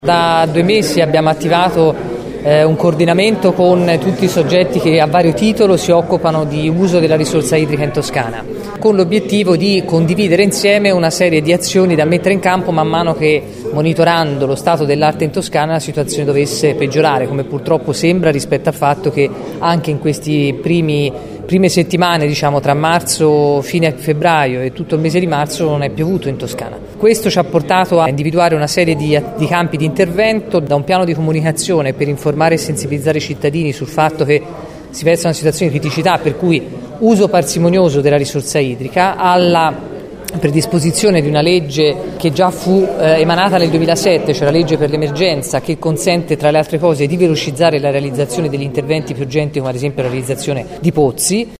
Da 2 mesi abbiamo attivato un coordinamento con tutti i soggetti che a vario titolo si occupano di uso della risorsa idrica in Toscana, con l'obiettivo di condividere insieme una serie di azioni da mettere in campo man mano che, monitorando lo stato dell'arte in Toscana, la situazione dovesse peggiorare, come purtroppo sembra rispetto al fatto che anche in questi prime settimane, tra marzo, fine febbraio e tutto il mese di marzo, non è piovuto in Toscana. Questo ci ha portato a individuare una serie di campi di intervento, da un piano di comunicazione per informare e sensibilizzare i cittadini sul fatto che si versa una situazione di criticità, per cui uso parsimonioso della risorsa idrica, alla predisposizione di una legge che già fu emanata nel 2007, cioè la legge per l'emergenza, che consente tra le altre cose di velocizzare la realizzazione degli interventi più urgenti, come ad esempio la realizzazione di pozzi.